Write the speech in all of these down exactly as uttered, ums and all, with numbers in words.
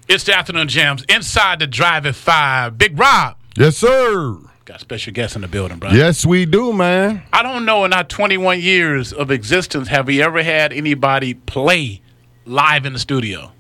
It's the Afternoon Jams inside the Drive at five. Big Rob. Yes, sir. Got a special guest in the building, brother. Yes, we do, man. I don't know in our twenty-one years of existence, have we ever had anybody play live in the studio?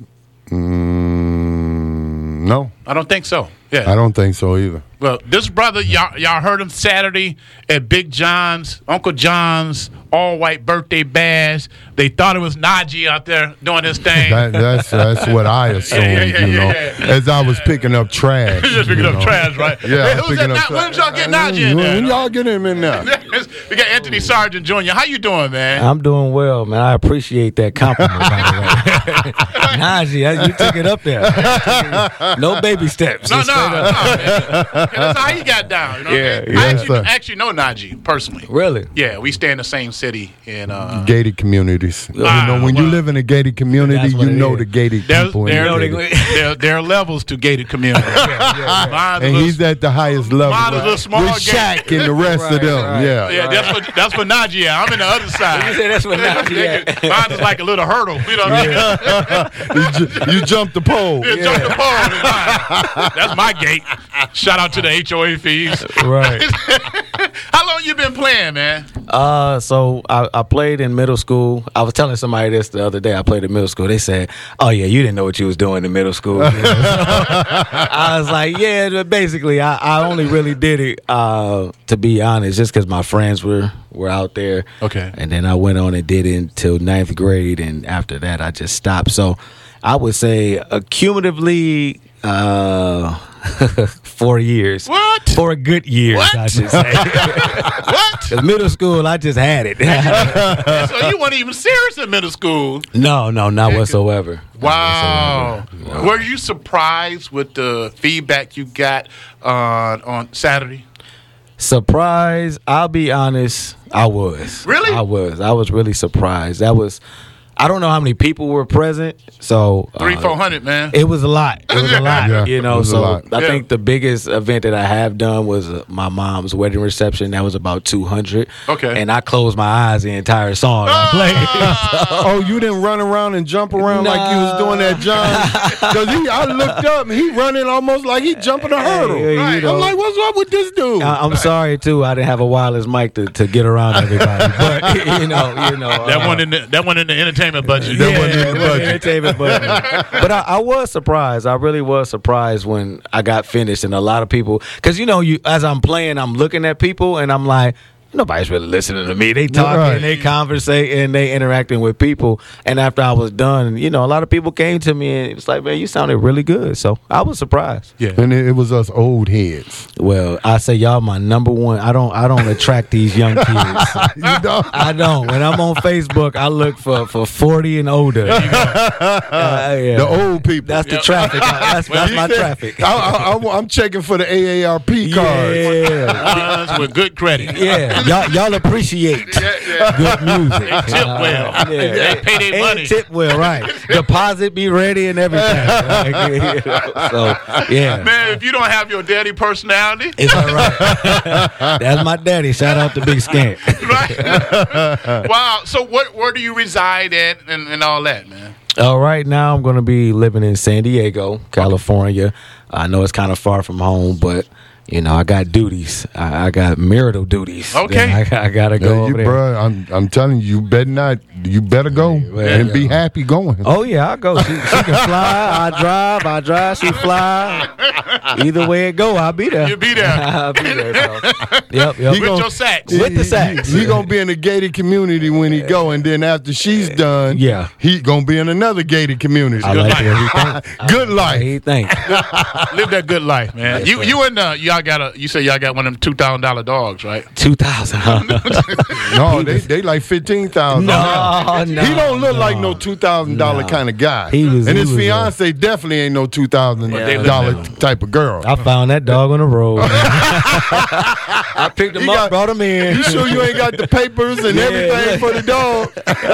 Mm, no. I don't think so. Yeah. I don't think so either. Well, this brother, y'all, y'all heard him Saturday at Big John's, Uncle John's all-white birthday bash. They thought it was Najee out there doing his thing. That, that's that's what I assumed, yeah, yeah, you know, yeah, yeah. as I was picking up trash. Just picking up know. trash, right? Yeah, Hey, I was who's picking that? up Na- when trash. y'all get Najee in there? When y'all get him in there? We got Anthony Sargent Junior How you doing, man? I'm doing well, man. I appreciate that compliment, by the way. Najee, you took it up there. No baby steps. No, Just no, straight no, up. man. That's how he got down. You know Yeah, what I mean? yeah. I Yes, actually, sir. actually know Najee personally. Really? Yeah, we stay in the same city. In, uh, Gated communities. Ah, you know, when well, you live in a gated community, that's what you it know is. the gated there's, people. in there, the know gated- they- there, there are levels to gated community. Mine's a and little- he's at the highest level. Mine's a little small With gate. Shaq and the rest Right, of them. right. Yeah. Yeah, that's what that's what Najee at. I'm in the other side. You say that's what Najee at. Mine is like a little hurdle. You know what I mean? you, ju- you jumped the pole. Yeah, jump the pole. in mine. That's my gate. Shout out to the H O A fees. Right. How long you been playing, man? Uh, so I, I played in middle school. I was telling somebody this the other day. I played in middle school. They said, "Oh yeah, you didn't know what you was doing in middle school." You know? I was like, "Yeah," but basically, I, I only really did it uh, to be honest, just because my friends were were out there. Okay. And then I went on and did it until ninth grade, and after that, I just stopped. So I would say, accumulatively, uh, four years. What? Four good years, What? I should say. What? 'Cause middle school, I just had it. So you weren't even serious in middle school? No, no, not whatsoever. Wow. Not whatsoever. No. Were you surprised with the feedback you got on on Saturday? Surprise, I'll be honest, I was. Really? I was. I was really surprised. That was, I don't know how many people were present. So Three, uh, four hundred, man. It was a lot. It was a lot. Yeah, you it know, was a so lot. I Yeah. think the biggest event that I have done was uh, my mom's wedding reception. That was about two hundred. Okay. And I closed my eyes the entire song I played. Oh, you didn't run around and jump around like you was doing that, John? Because he, I looked up and he running almost like he jumping a hurdle. Yeah, you Right. know. I'm like, what's up with this dude? I- I'm sorry too. I didn't have a wireless mic to, to get around everybody, but you know, you know, That uh, one in the that one in the entertainment budget. That yeah, wasn't in the it wasn't budget. entertainment budget. But I, I was surprised. I really was surprised when I got finished, and a lot of people, because you know, you as I'm playing, I'm looking at people, and I'm like, nobody's really listening to me. They talking, Right. they conversating, and they interacting with people. And after I was done, you know, a lot of people came to me and it was like, man, you sounded really good. So I was surprised. Yeah. And it, it was us old heads. Well, I say y'all my number one. I don't I don't attract these young kids. You know? I don't. When I'm on Facebook, I look for, for forty and older. Uh, yeah. The old people. That's the traffic. That's, that's my traffic. I, I, I, I'm checking for the A A R P cards. Yeah, Ones with good credit. yeah. Y'all, y'all appreciate good music. They tip well. Uh, yeah. They pay their And money. tip well, right? Deposit be ready and everything. Like, you know, so yeah, Man, if you don't have your daddy personality, it's all right. That's my daddy. Shout out to Big Scant. right? Wow. So what where do you reside at and, and all that, man? Uh, right now, I'm going to be living in San Diego, California. I know it's kind of far from home, but you know I got duties. I, I got marital duties. Okay. that I, I got to go Yeah, over you, there. bro, I'm, I'm telling you, you better not. You better go and be happy going. Oh yeah, I go. She, she can fly. I drive. I drive. She fly. Either way it go, I'll be there. You'll be there. I'll be there. So. Yep. Yep. He With gonna- your sax. With the sax. He, he gonna be in a gated community when he go, and then after she's done, Yeah. he gonna be in another gated community. I like what he think. Good life. He think. Live that good life, man. You you and uh, y'all got a you say y'all got one of them two thousand dollar dogs, right? Two thousand. No, they they like fifteen thousand. No, no. He don't look no. like no two thousand dollar No. kind of guy. He was- and he his was a- fiance definitely ain't no two thousand Yeah. dollar type of girl. I found that dog on the road. I picked him He up, got- brought him in. You sure you ain't got the papers and Yeah, everything yeah. for the dog?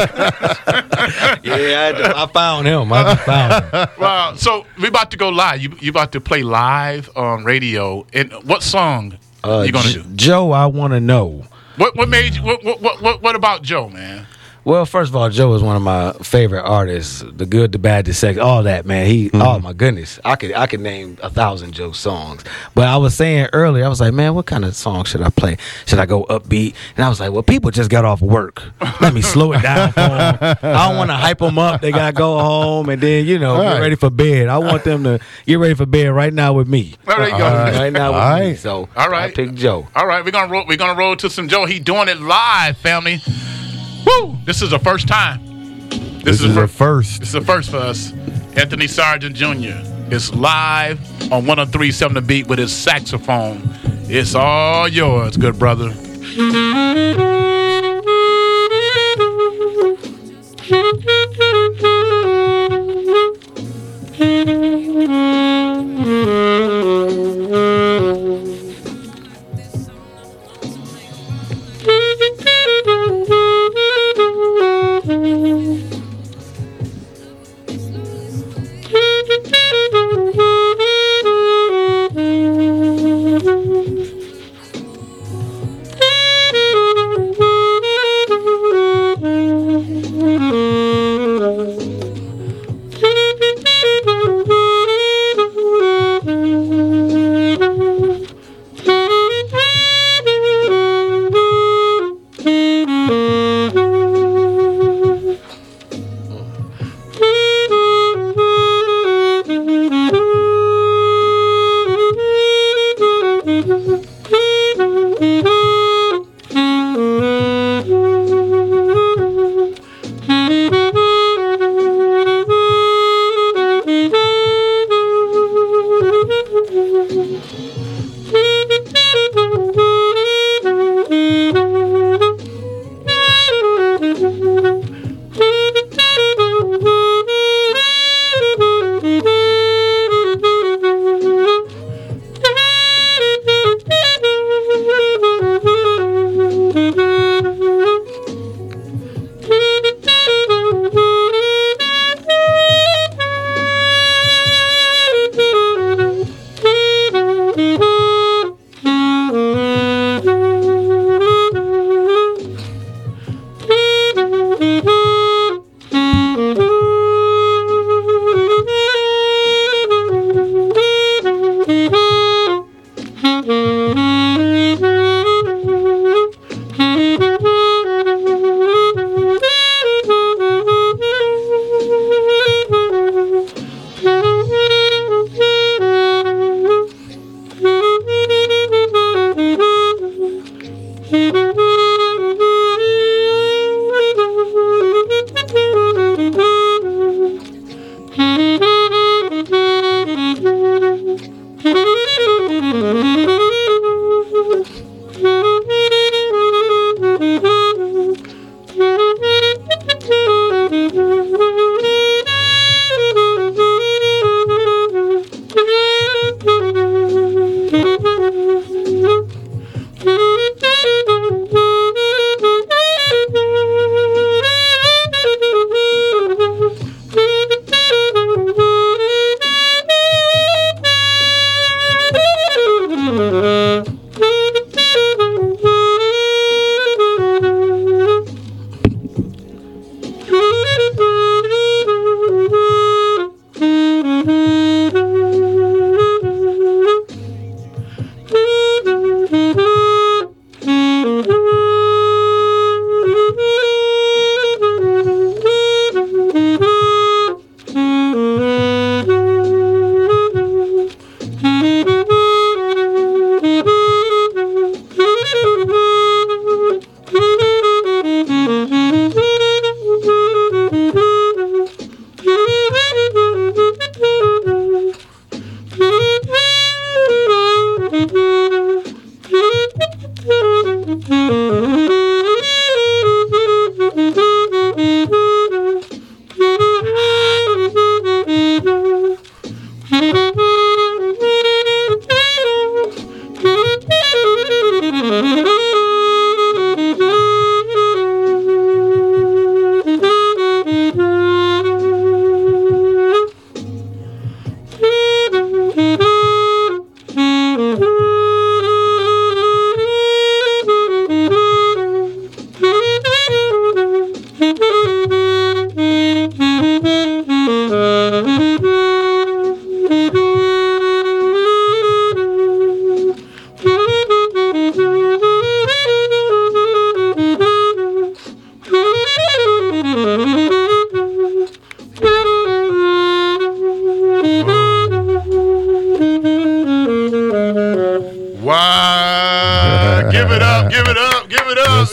Yeah, I, I found him. I just found him. Wow. So we about to go live. You you about to play live on radio. And what song Uh, you gonna J- do? Joe, I want to know. What what made you? What what what what, what about Joe, man? Well, first of all, Joe is one of my favorite artists. The good, the bad, the sex, all that, man. He, Mm-hmm. oh my goodness, I could, I could name a thousand Joe songs. But I was saying earlier, I was like, man, what kind of song should I play? Should I go upbeat? And I was like, well, people just got off work. Let me slow it down for them. I don't want to hype them up. They gotta go home and then you know All get right. ready for bed. I want them to get ready for bed right now with me. Well, there you go. All right. Right now with All me. right. So All right. I picked Joe. All right, we're gonna roll, we're gonna roll to some Joe. He doing it live, family. Woo! This is the first time. This, This is the a first. This is the first for us. Anthony Sargent Junior is live on one oh three point seven The Beat with his saxophone. It's all yours, good brother. Thank you.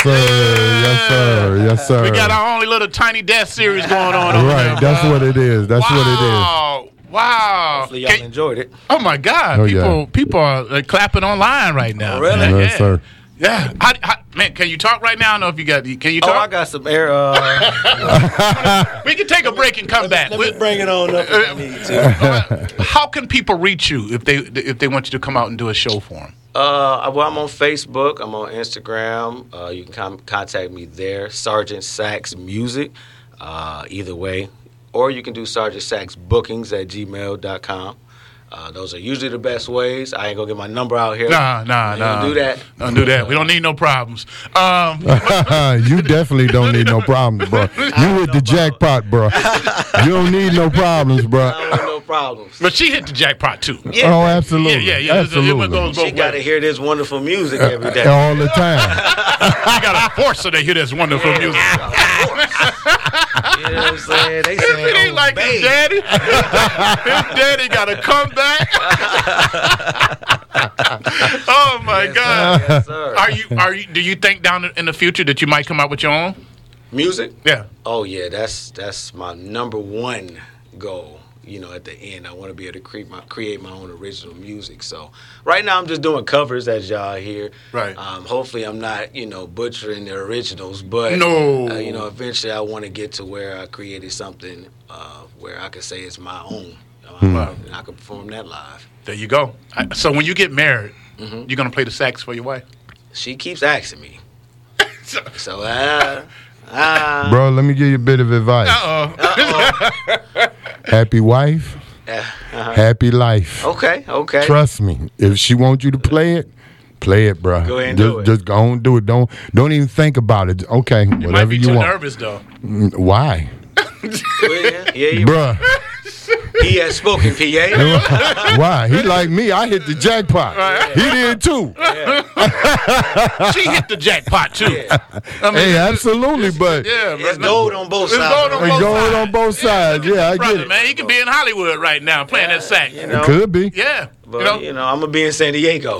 sir. Yes, sir. Yes, sir. We got our only little tiny death series going on over Right. there. That's bro. what it is. That's wow. what it is. Wow. Hopefully y'all Can- enjoyed it. Oh my God! Oh, people, yeah. people are uh, clapping online right now. Oh, really? man. Yes, yeah. sir. Yeah. How, how, man, can you talk right now? I don't know if you got. Can you Oh, I talk? got some air. Uh, we can take a break and come back. let me We- bring it on up if I need to. How can people reach you if they if they want you to come out and do a show for them? Uh, well, I'm on Facebook. I'm on Instagram. Uh, you can com- contact me there. Sergeant Sax Music. Uh, either way, or you can do Sergeant Sax Bookings at gmail dot com. Uh, those are usually the best ways. I ain't gonna get my number out here. Nah, nah, Ain't nah. gonna do that. Don't do that. We don't need no problems. Um, You definitely don't need no problems, bro. You hit the jackpot, bro. You don't need no problems, bro. I don't want no problems. but she hit the jackpot too. Yeah. Oh, absolutely. Yeah, yeah, yeah. It Absolutely. goes both She got to ways. hear this wonderful music every day. All the time. You gotta force her to hear this wonderful music. You know what I'm saying? They If saying, it ain't oh, like his babe. daddy, his daddy gotta come back. Oh my Yes, God! sir. Yes, sir. Are you are you? Do you think down in the future that you might come out with your own? Music? Yeah. Oh yeah, that's that's my number one goal. You know, at the end, I want to be able to create my create my own original music. So right now, I'm just doing covers, as y'all hear. Right. Um, hopefully, I'm not you know butchering the originals, but No. uh, you know, eventually, I want to get to where I created something uh, where I could say it's my own, um, and I can perform that live. There you go. I- So when you get married, Mhm. you're gonna play the sax for your wife. She keeps asking me, so uh, uh, Bro, let me give you a bit of advice. Uh oh. Happy wife, uh-huh. happy life. Okay, okay. Trust me. If she wants you to play it, play it, bro. Go ahead and just, do it. Just go and do it. Don't don't even think about it. Okay, You might whatever be you too want. nervous though. Mm, Why, yeah, yeah, you, bruh? he has spoken, P A. Why? He like me. I hit the jackpot. He did too. She hit the jackpot too. Yeah. I mean, Hey, absolutely, but yeah, It's man. gold on both It's sides. gold on we both going sides. on both sides. Yeah, I Brother, get it. man, he could be in Hollywood right now playing that sax. You know, Could be. Yeah, but you know. you know, I'm gonna be in San Diego.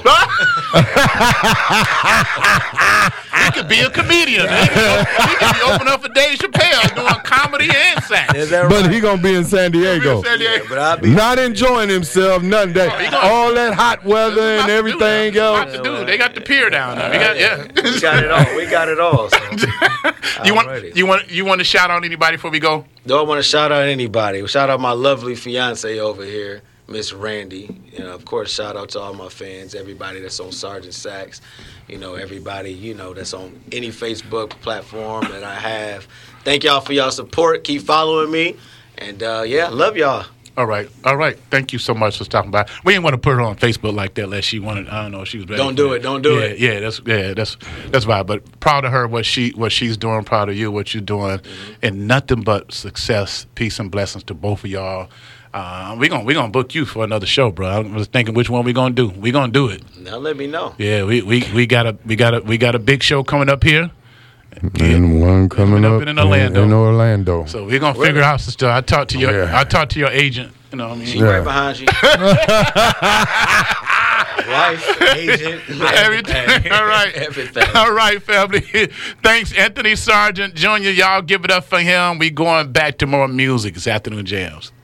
He could be a comedian. He could, he could be opening up for Dave Chappelle doing comedy and sax. Is that But right? he gonna be in San Diego. San Diego. Yeah, but I'll be. Not enjoying himself, nothing he that gonna- all that hot weather About and to do everything that. About else. to do. They got the pier down there. We got, yeah. We got it all. We got it all. So. you want Alrighty. you want you want to shout out anybody before we go? Do I want to shout out anybody? Shout out my lovely fiance over here, Miss Randy. You know, of course, shout out to all my fans, everybody that's on Sergeant Sax. You know, everybody, you know, that's on any Facebook platform that I have. Thank y'all for y'all support. Keep following me. And, uh, yeah, love y'all. All right, all right. Thank you so much for stopping by. We didn't want to put her on Facebook like that, unless she wanted. I don't know if she was ready. Don't for do that. it, don't do yeah, it. Yeah, that's yeah, that's that's why. But proud of her, what she what she's doing. Proud of you, what you're doing, Mm-hmm. and nothing but success, peace, and blessings to both of y'all. Uh, we gonna we gonna book you for another show, bro. I was thinking which one we gonna do. We gonna do it. Now let me know. Yeah, we, we, we got a we got a we got a big show coming up here. And one coming Coming up up in Orlando. in Orlando. So we're gonna Really? figure out some stuff. I talked to your Yeah. I talked to your agent. You know what I mean? She Yeah. right behind you. Wife, agent, Everything. All right. Everything. All right, family. Thanks, Anthony Sargent Junior Y'all give it up for him. We going back to more music. It's Afternoon Jams.